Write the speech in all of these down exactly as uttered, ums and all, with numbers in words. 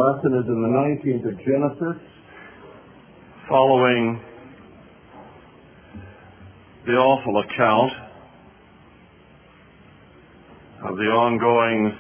lesson is in the nineteenth of Genesis, following the awful account of the ongoings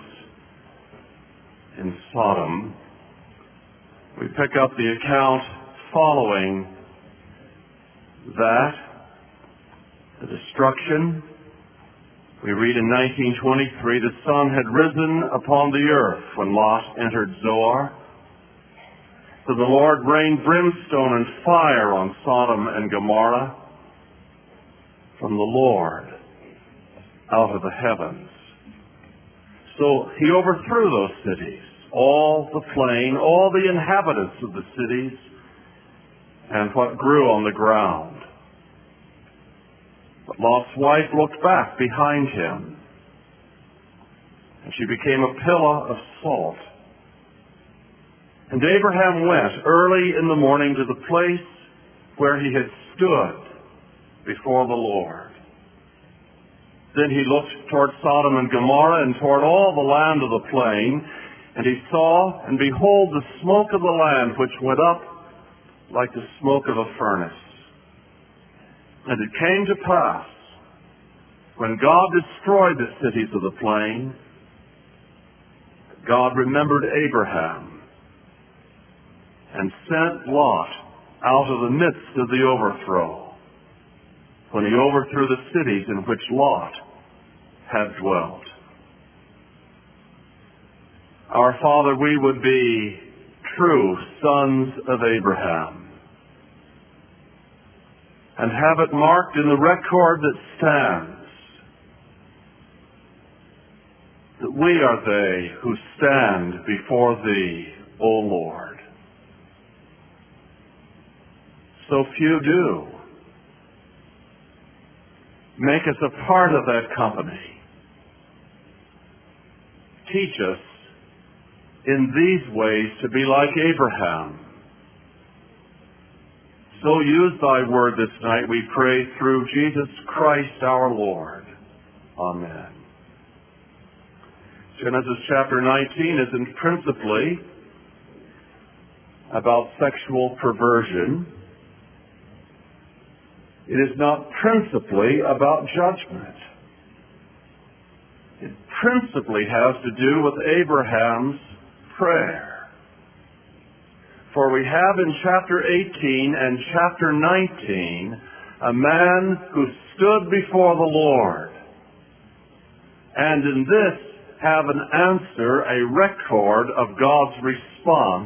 in Sodom. We pick up the account following that, the destruction. We read in nineteen twenty-three, the sun had risen upon the earth when Lot entered Zoar. So the Lord rained brimstone and fire on Sodom and Gomorrah from the Lord out of the heavens. So he overthrew those cities, all the plain, all the inhabitants of the cities, and what grew on the ground. But Lot's wife looked back behind him, and she became a pillar of salt. And Abraham went early in the morning to the place where he had stood before the Lord. Then he looked toward Sodom and Gomorrah and toward all the land of the plain, and he saw, and behold, the smoke of the land which went up like the smoke of a furnace. And it came to pass, when God destroyed the cities of the plain, God remembered Abraham and sent Lot out of the midst of the overthrow, when he overthrew the cities in which Lot had dwelt. Our Father, we would be true sons of Abraham, and have it marked in the record that stands that we are they who stand before Thee, O Lord. So few do. Make us a part of that company. Teach us in these ways to be like Abraham. So use Thy word this night, we pray, through Jesus Christ our Lord. Amen. Genesis chapter nineteen isn't principally about sexual perversion. It is not principally about judgment. It principally has to do with Abraham's prayer. For we have in chapter eighteen and chapter nineteen a man who stood before the Lord, and in this have an answer, a record of God's response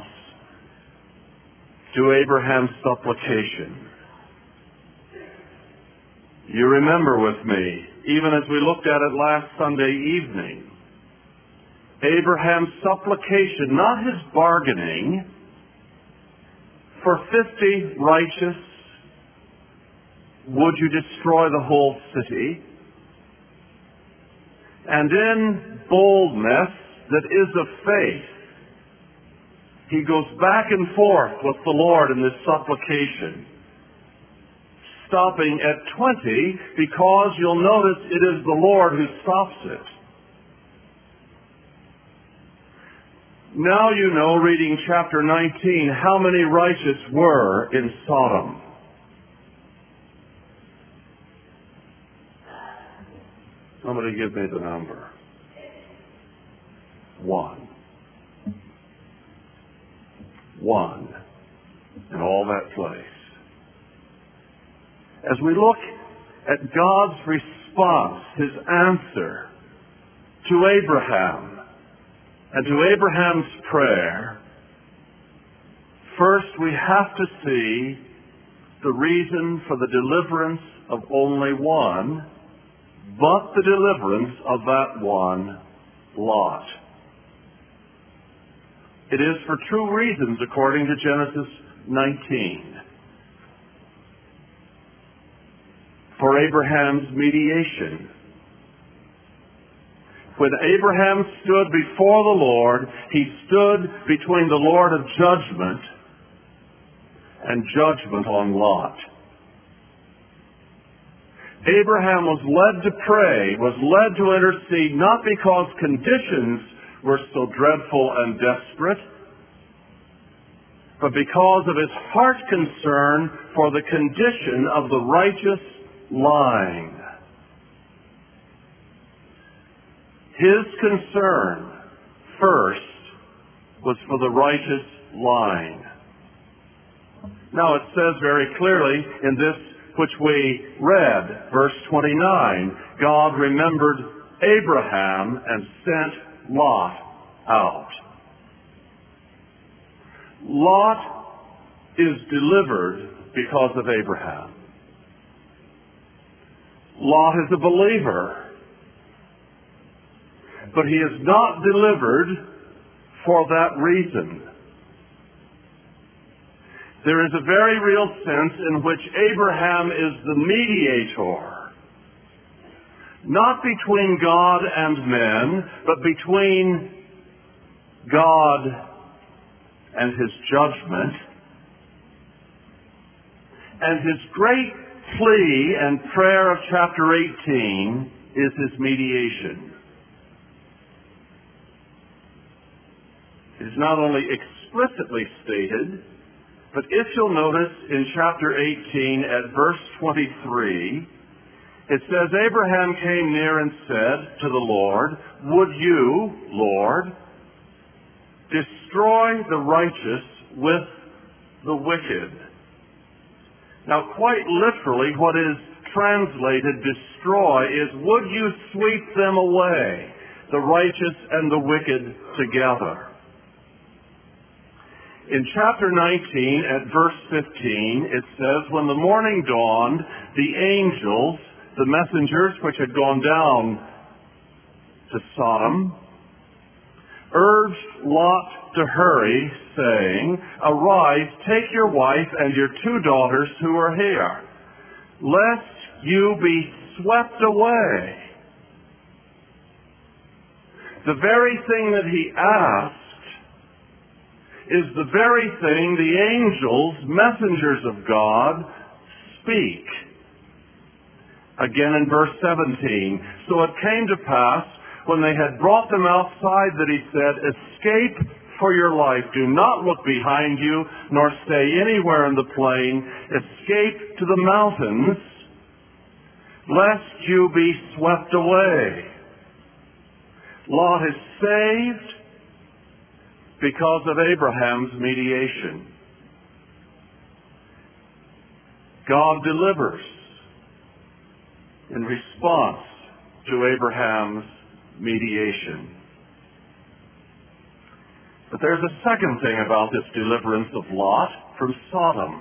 to Abraham's supplication. You remember with me, even as we looked at it last Sunday evening, Abraham's supplication, not his bargaining, for fifty righteous, would you destroy the whole city? And in boldness that is of faith, he goes back and forth with the Lord in this supplication, stopping at twenty, because you'll notice it is the Lord who stops it. Now you know, reading chapter nineteen, how many righteous were in Sodom. Somebody give me the number. One. One. In all that place. As we look at God's response, His answer to Abraham and to Abraham's prayer, first we have to see the reason for the deliverance of only one, but the deliverance of that one, Lot. It is for two reasons according to Genesis nineteen. For Abraham's mediation. When Abraham stood before the Lord, he stood between the Lord of judgment and judgment on Lot. Abraham was led to pray, was led to intercede, not because conditions were so dreadful and desperate, but because of his heart concern for the condition of the righteous line. His concern first was for the righteous line. Now it says very clearly in this which we read, verse twenty-nine, God remembered Abraham and sent Lot out. Lot is delivered because of Abraham. Lot is a believer, but he is not delivered for that reason. There is a very real sense in which Abraham is the mediator, not between God and men, but between God and his judgment. And his great plea and prayer of chapter eighteen is his mediation. It is not only explicitly stated, but if you'll notice in chapter eighteen at verse twenty-three, it says, Abraham came near and said to the Lord, would you, Lord, destroy the righteous with the wicked? Now, quite literally, what is translated destroy is, would you sweep them away, the righteous and the wicked together? In chapter nineteen, at verse fifteen, it says, when the morning dawned, the angels, the messengers which had gone down to Sodom, urged Lot to hurry, saying, arise, take your wife and your two daughters who are here, lest you be swept away. The very thing that he asked is the very thing the angels, messengers of God, speak. Again in verse seventeen, so it came to pass, when they had brought them outside, that he said, escape for your life. Do not look behind you, nor stay anywhere in the plain. Escape to the mountains, lest you be swept away. Lot is saved because of Abraham's mediation. God delivers in response to Abraham's mediation. But there's a second thing about this deliverance of Lot from Sodom.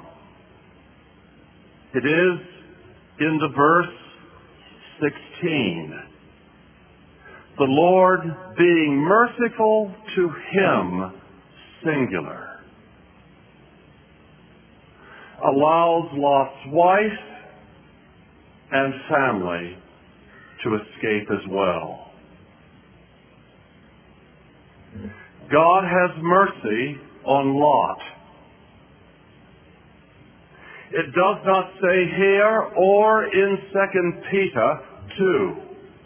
It is in the verse sixteen. The Lord, being merciful to him, singular, allows Lot's wife and family to escape as well. God has mercy on Lot. It does not say here or in Second Peter two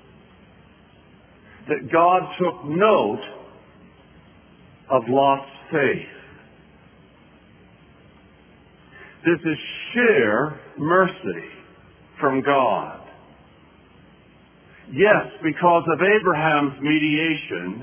that God took note of Lot's faith. This is sheer mercy from God. Yes, because of Abraham's mediation,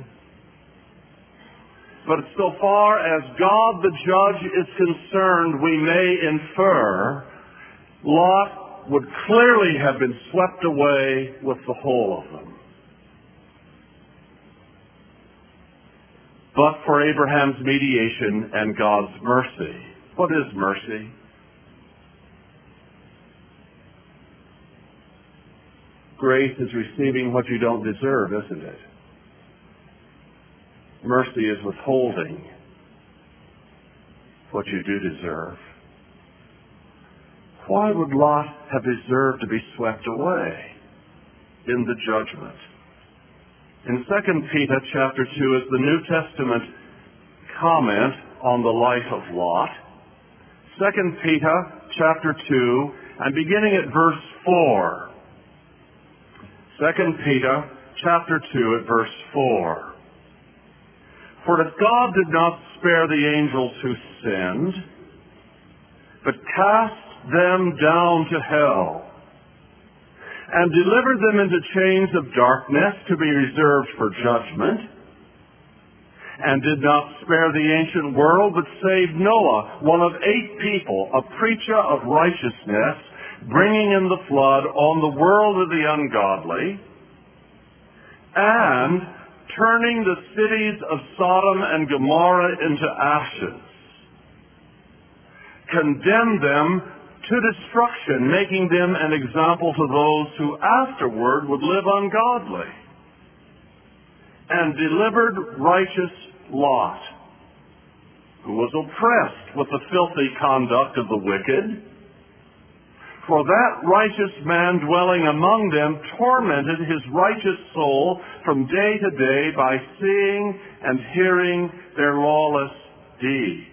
but so far as God the judge is concerned, we may infer Lot would clearly have been swept away with the whole of them. But for Abraham's mediation and God's mercy. What is mercy? Grace is receiving what you don't deserve, isn't it? Mercy is withholding what you do deserve. Why would Lot have deserved to be swept away in the judgment? In Second Peter chapter two is the New Testament comment on the life of Lot. Second Peter chapter two, and beginning at verse four. Second Peter chapter two at verse four. For if God did not spare the angels who sinned, but cast them down to hell, and delivered them into chains of darkness to be reserved for judgment, and did not spare the ancient world, but saved Noah, one of eight people, a preacher of righteousness, bringing in the flood on the world of the ungodly, and turning the cities of Sodom and Gomorrah into ashes, condemned them to destruction, making them an example to those who afterward would live ungodly, and delivered righteous Lot, who was oppressed with the filthy conduct of the wicked. For that righteous man dwelling among them tormented his righteous soul from day to day by seeing and hearing their lawless deeds.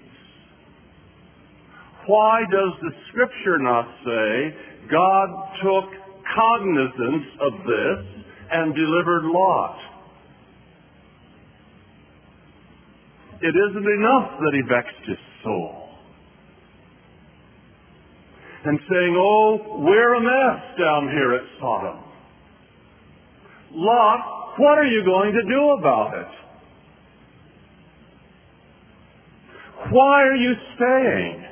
Why does the Scripture not say God took cognizance of this and delivered Lot? It isn't enough that he vexed his soul and saying, oh, we're a mess down here at Sodom. Lot, what are you going to do about it? Why are you staying?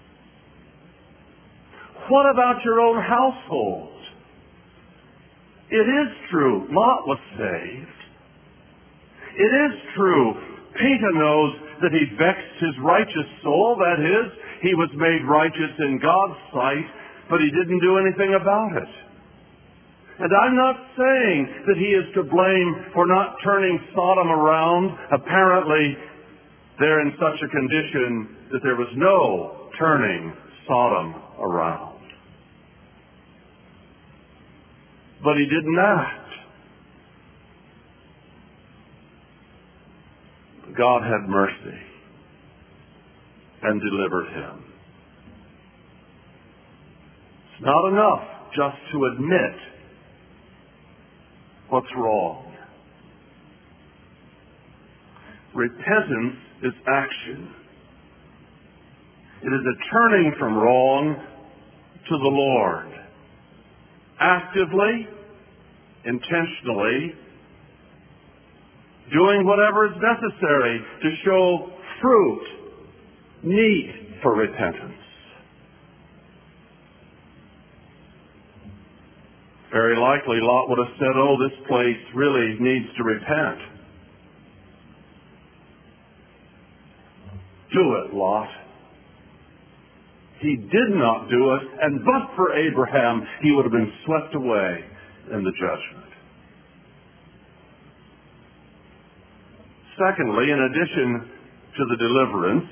What about your own household? It is true, Lot was saved. It is true, Peter knows that he vexed his righteous soul, that is, he was made righteous in God's sight, but he didn't do anything about it. And I'm not saying that he is to blame for not turning Sodom around. Apparently, they're in such a condition that there was no turning Sodom around. But he didn't act. God had mercy and delivered him. It's not enough just to admit what's wrong. Repentance is action. It is a turning from wrong to the Lord. Actively, intentionally, doing whatever is necessary to show fruit, need for repentance. Very likely Lot would have said, oh, this place really needs to repent. Do it, Lot. He did not do it, and but for Abraham, he would have been swept away in the judgment. Secondly, in addition to the deliverance,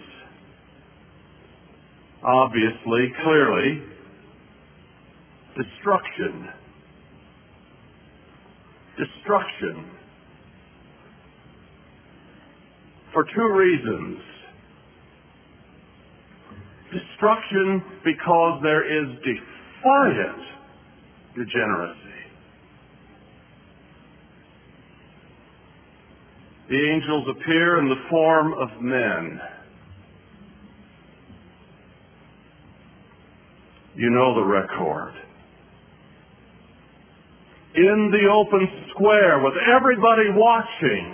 obviously, clearly, destruction. Destruction. For two reasons. Destruction because there is defiant degeneracy. The angels appear in the form of men. You know the record. In the open square with everybody watching,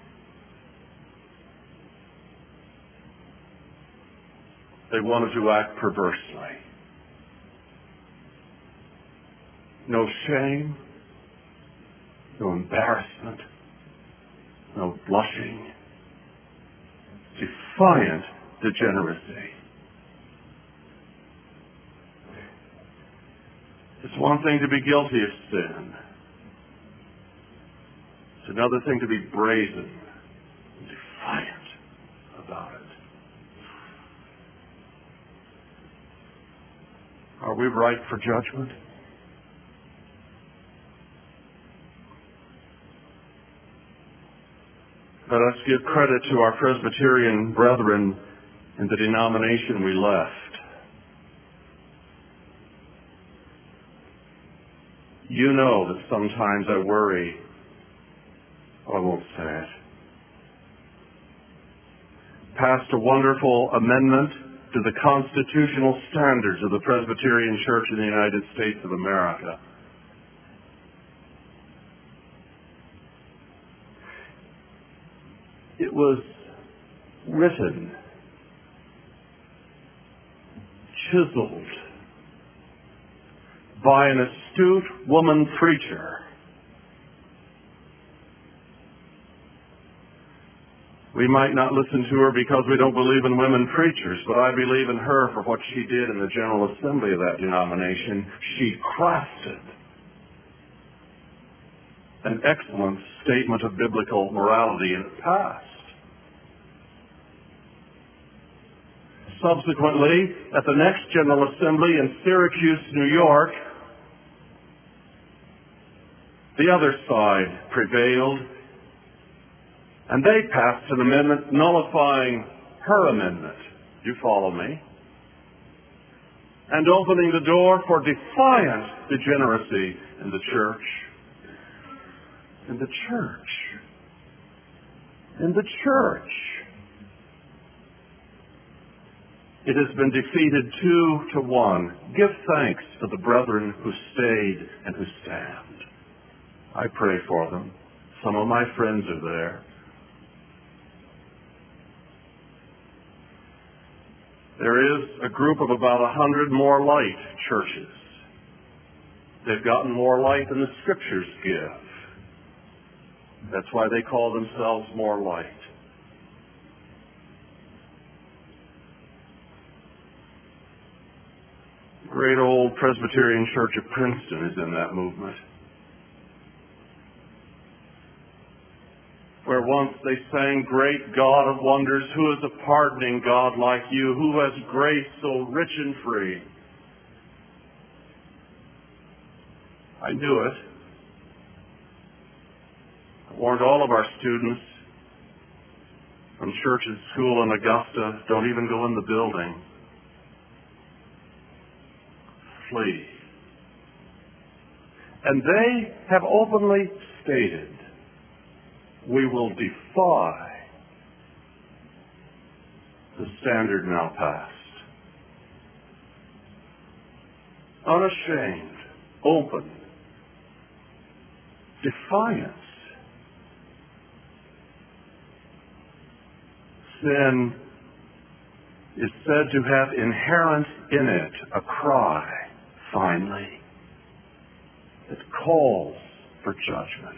they wanted to act perversely. No shame, no embarrassment, no blushing. Defiant degeneracy. It's one thing to be guilty of sin. It's another thing to be brazen and defiant about it. Are we ripe for judgment? Let us give credit to our Presbyterian brethren in the denomination we left. You know that sometimes I worry, oh, I won't say it, passed a wonderful amendment to the constitutional standards of the Presbyterian Church in the United States of America. It was written, chiseled by an astute woman preacher. We might not listen to her because we don't believe in women preachers, but I believe in her for what she did in the General Assembly of that denomination. She crafted an excellent statement of biblical morality in the past. Subsequently, at the next General Assembly in Syracuse, New York, the other side prevailed, and they passed an amendment nullifying her amendment. You follow me? And opening the door for defiant degeneracy in the church. In the church. In the church. It has been defeated two to one. Give thanks to the brethren who stayed and who stand. I pray for them. Some of my friends are there. There is a group of about a hundred more light churches. They've gotten more light than the Scriptures give. That's why they call themselves more light. The great old Presbyterian Church of Princeton is in that movement. Where once they sang, "Great God of wonders, who is a pardoning God like you, who has grace so rich and free?" I knew it. I warned all of our students from Church's School in Augusta, don't even go in the building. Flee. And they have openly stated, we will defy the standard now passed. Unashamed, open, defiance. Sin is said to have inherent in it a cry, finally, that calls for judgment.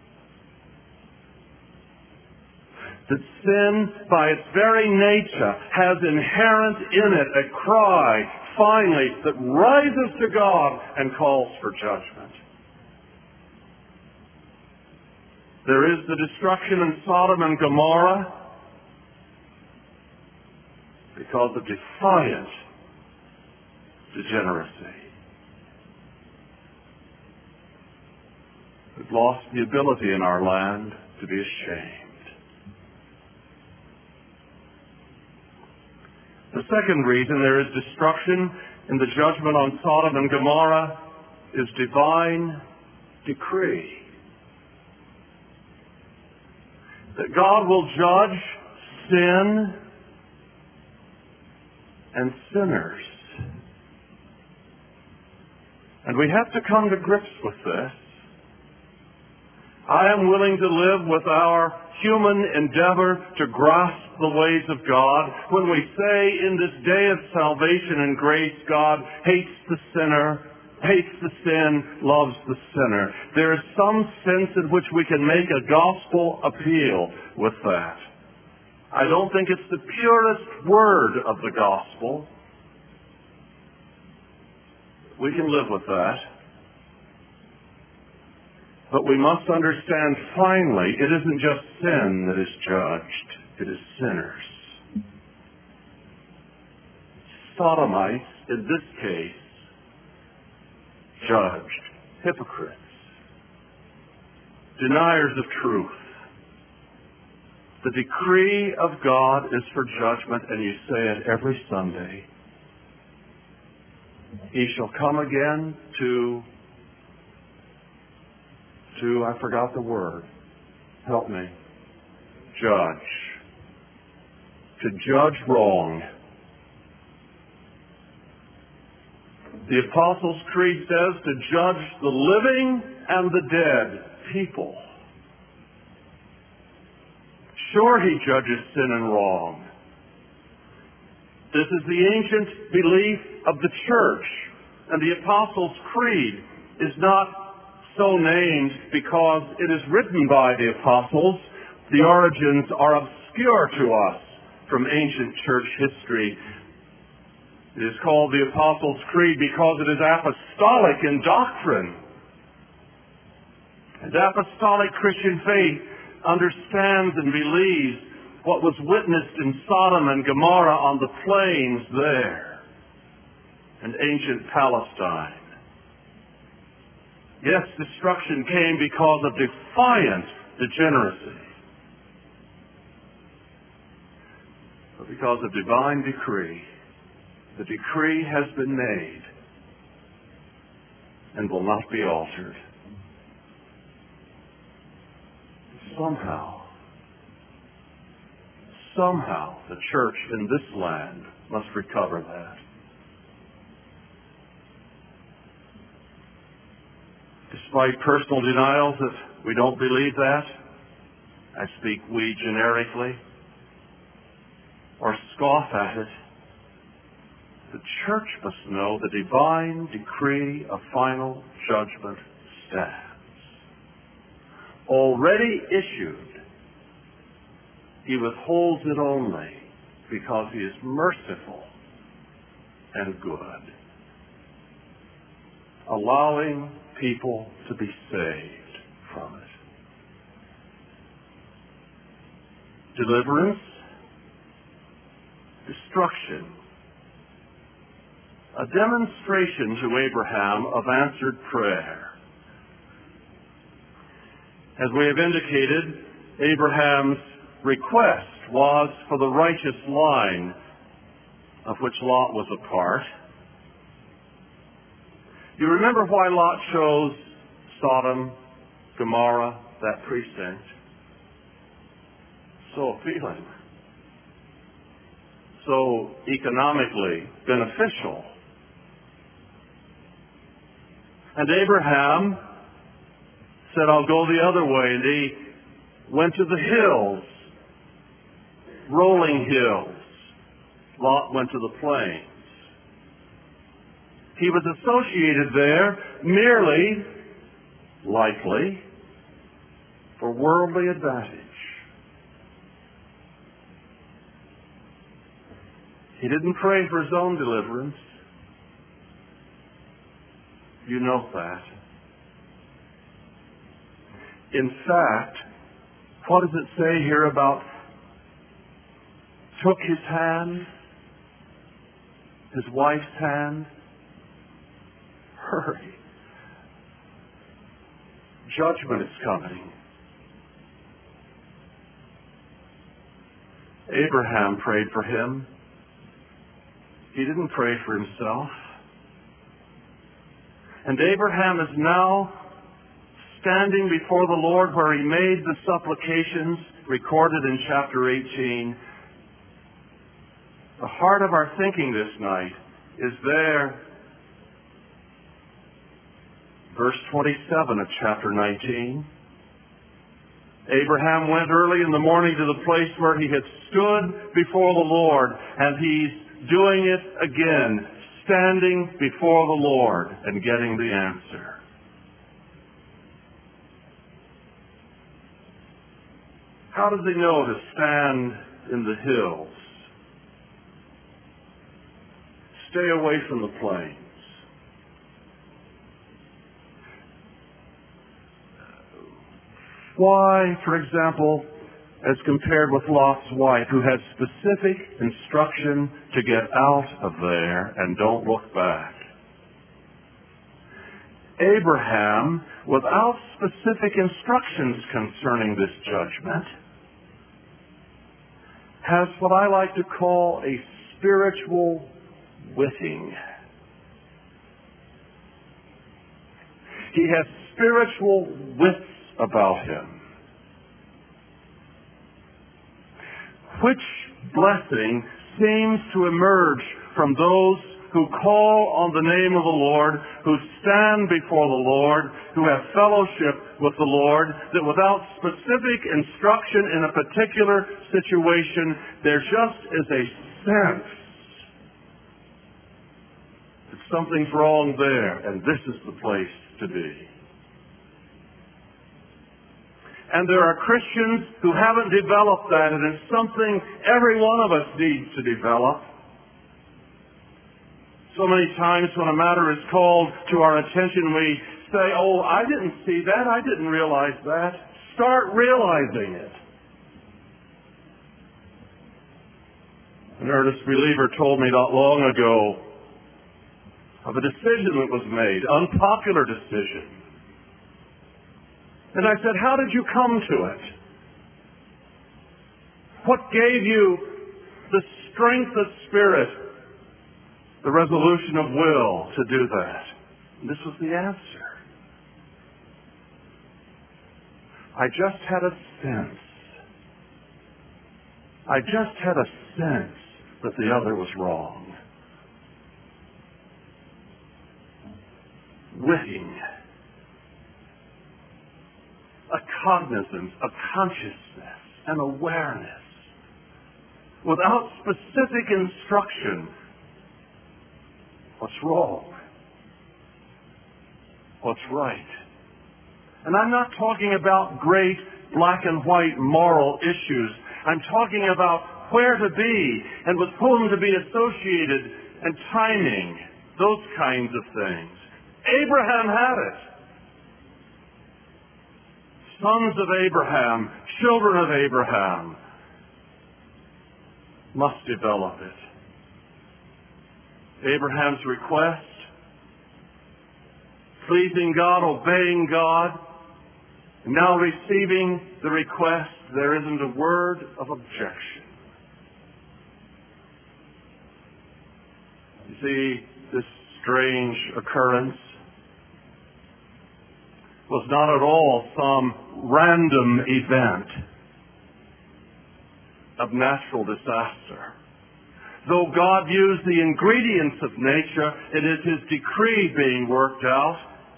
That sin, by its very nature, has inherent in it a cry, finally, that rises to God and calls for judgment. There is the destruction in Sodom and Gomorrah because of defiant degeneracy. We've lost the ability in our land to be ashamed. The second reason there is destruction in the judgment on Sodom and Gomorrah is divine decree. That God will judge sin and sinners. And we have to come to grips with this. I am willing to live with our human endeavor to grasp the ways of God when we say in this day of salvation and grace, God hates the sinner, hates the sin, loves the sinner. There is some sense in which we can make a gospel appeal with that. I don't think it's the purest word of the gospel. We can live with that. But we must understand, finally, it isn't just sin that is judged. It is sinners. Sodomites, in this case, judged. Hypocrites. Deniers of truth. The decree of God is for judgment, and you say it every Sunday. He shall come again to, to, I forgot the word. Help me. Judge. to judge wrong. The Apostles' Creed says to judge the living and the dead people. Sure, he judges sin and wrong. This is the ancient belief of the church, and the Apostles' Creed is not so named because it is written by the apostles. The origins are obscure to us from ancient church history. It is called the Apostles' Creed because it is apostolic in doctrine. And apostolic Christian faith understands and believes what was witnessed in Sodom and Gomorrah on the plains there in ancient Palestine. Yes, destruction came because of defiant degeneracy, but because of divine decree. The decree has been made and will not be altered. Somehow, somehow the church in this land must recover that. Despite personal denials that we don't believe that, I speak we generically, or scoff at it, the church must know the divine decree of final judgment stands. Already issued, he withholds it only because he is merciful and good, allowing people to be saved from it. Deliverance, destruction, a demonstration to Abraham of answered prayer. As we have indicated, Abraham's request was for the righteous line of which Lot was a part. You remember why Lot chose Sodom, Gomorrah, that precinct? So appealing, so economically beneficial. And Abraham said, I'll go the other way. And he went to the hills, rolling hills. Lot went to the plains. He was associated there merely, likely, for worldly advantage. He didn't pray for his own deliverance. You know that. In fact, what does it say here about took his hand, his wife's hand? Hurry. Judgment is coming. Abraham prayed for him. He didn't pray for himself. And Abraham is now standing before the Lord where he made the supplications recorded in chapter eighteen. The heart of our thinking this night is there. Verse twenty-seven of chapter nineteen. Abraham went early in the morning to the place where he had stood before the Lord, and he's doing it again, standing before the Lord and getting the answer. How does he know to stand in the hills? Stay away from the plains. Why, for example, as compared with Lot's wife, who had specific instruction to get out of there and don't look back? Abraham, without specific instructions concerning this judgment, has what I like to call a spiritual witting. He has spiritual wits about him, which blessing seems to emerge from those who call on the name of the Lord, who stand before the Lord, who have fellowship with the Lord, that without specific instruction in a particular situation, there just is a sense that something's wrong there, and this is the place to be. And there are Christians who haven't developed that, and it's something every one of us needs to develop. So many times when a matter is called to our attention, we say, oh, I didn't see that, I didn't realize that. Start realizing it. An earnest believer told me not long ago of a decision that was made, unpopular decision. And I said, how did you come to it? What gave you the strength of spirit, the resolution of will to do that? And this was the answer. I just had a sense. I just had a sense that the other was wrong. Witting. A cognizance, a consciousness, an awareness. Without specific instruction. What's wrong? What's right? And I'm not talking about great black and white moral issues. I'm talking about where to be and with whom to be associated and timing, those kinds of things. Abraham had it. Sons of Abraham, children of Abraham, must develop it. Abraham's request, pleasing God, obeying God, now receiving the request, there isn't a word of objection. You see, this strange occurrence was not at all some random event of natural disaster. Though God used the ingredients of nature, it is His decree being worked out.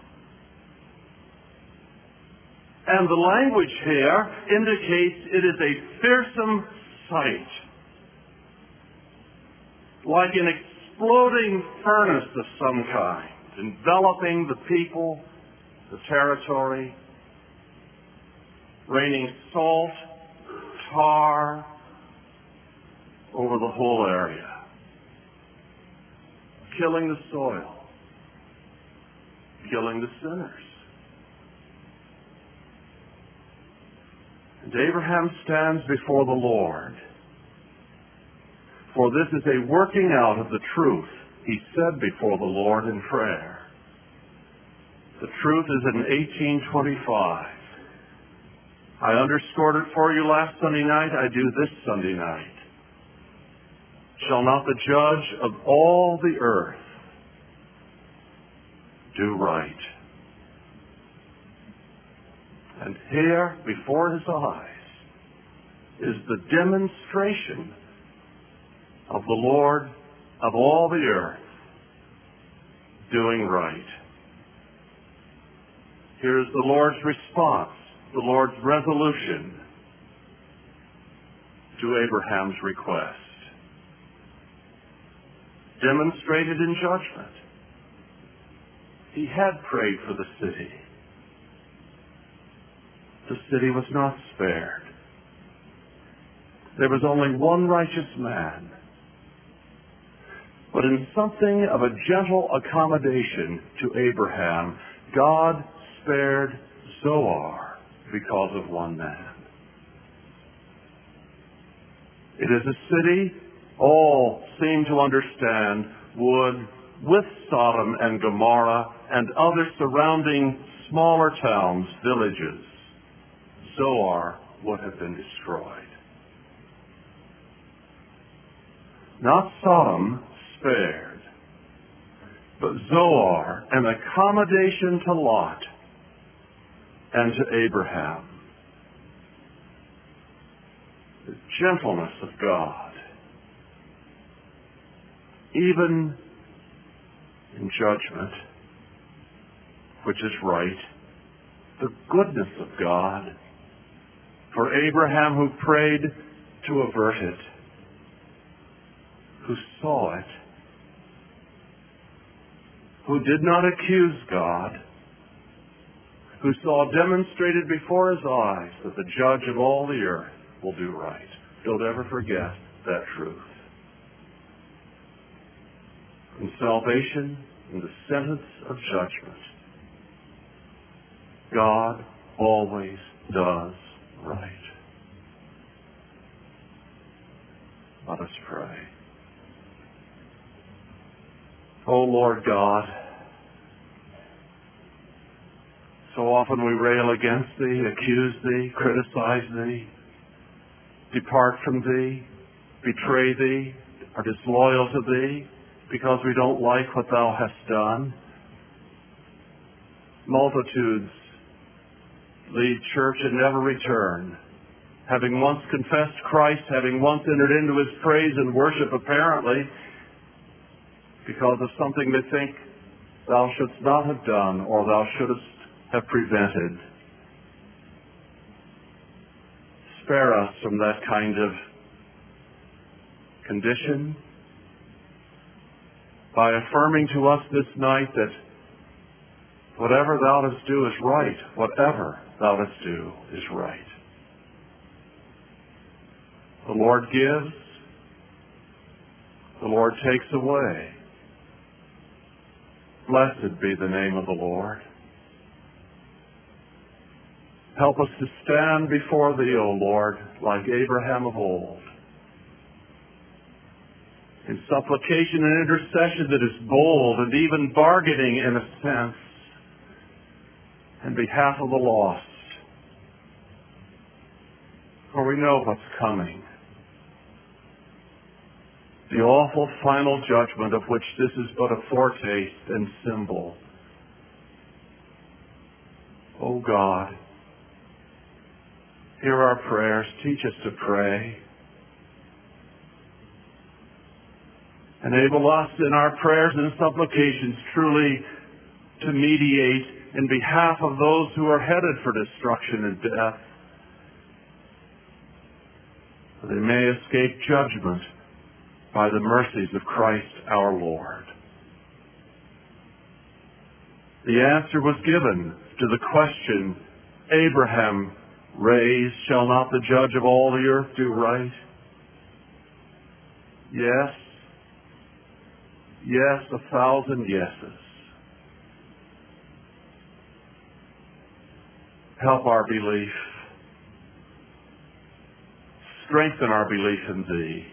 And the language here indicates it is a fearsome sight. Like an exploding furnace of some kind, enveloping the people, the territory, raining salt, tar, over the whole area, killing the soil, killing the sinners. And Abraham stands before the Lord, for this is a working out of the truth he said before the Lord in prayer. The truth is in eighteen twenty-five. I underscored it for you last Sunday night. I do this Sunday night. Shall not the judge of all the earth do right? And here, before his eyes, is the demonstration of the Lord of all the earth doing right. Here's the Lord's response, the Lord's resolution to Abraham's request. Demonstrated in judgment. He had prayed for the city. The city was not spared. There was only one righteous man. But in something of a gentle accommodation to Abraham, God spared Zoar because of one man. It is a city all seem to understand would, with Sodom and Gomorrah and other surrounding smaller towns, villages, Zoar would have been destroyed. Not Sodom spared, but Zoar, an accommodation to Lot and to Abraham. The gentleness of God. even in judgment, which is right, the goodness of God. For Abraham, who prayed to avert it, who saw it, who did not accuse God, who saw demonstrated before his eyes that the judge of all the earth will do right. Don't ever forget that truth. In salvation, in the sentence of judgment, God always does right. Let us pray. O Lord God, so often we rail against Thee, accuse Thee, criticize Thee, depart from Thee, betray Thee, are disloyal to Thee because we don't like what Thou hast done. Multitudes leave church and never return, having once confessed Christ, having once entered into His praise and worship apparently, because of something they think Thou shouldst not have done or Thou shouldst have prevented. Spare us from that kind of condition by affirming to us this night that whatever Thou dost do is right. Whatever Thou dost do is right. The Lord gives. The Lord takes away. Blessed be the name of the Lord. Help us to stand before Thee, O Lord, like Abraham of old, in supplication and intercession that is bold and even bargaining in a sense in behalf of the lost. For we know what's coming. The awful final judgment of which this is but a foretaste and symbol. O God, hear our prayers. Teach us to pray. Enable us in our prayers and supplications truly to mediate in behalf of those who are headed for destruction and death, that they may escape judgment by the mercies of Christ our Lord. The answer was given to the question Abraham raised, shall not the judge of all the earth do right? Yes. Yes, a thousand yeses. Help our belief. Strengthen our belief in Thee.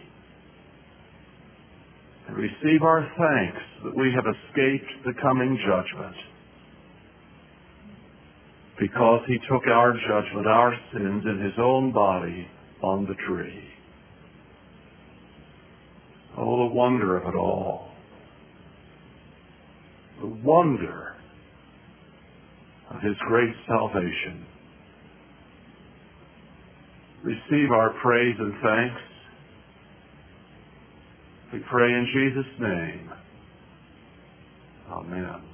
And receive our thanks that we have escaped the coming judgment, because He took our judgment, our sins, in His own body on the tree. Oh, the wonder of it all. The wonder of His great salvation. Receive our praise and thanks. We pray in Jesus' name. Amen.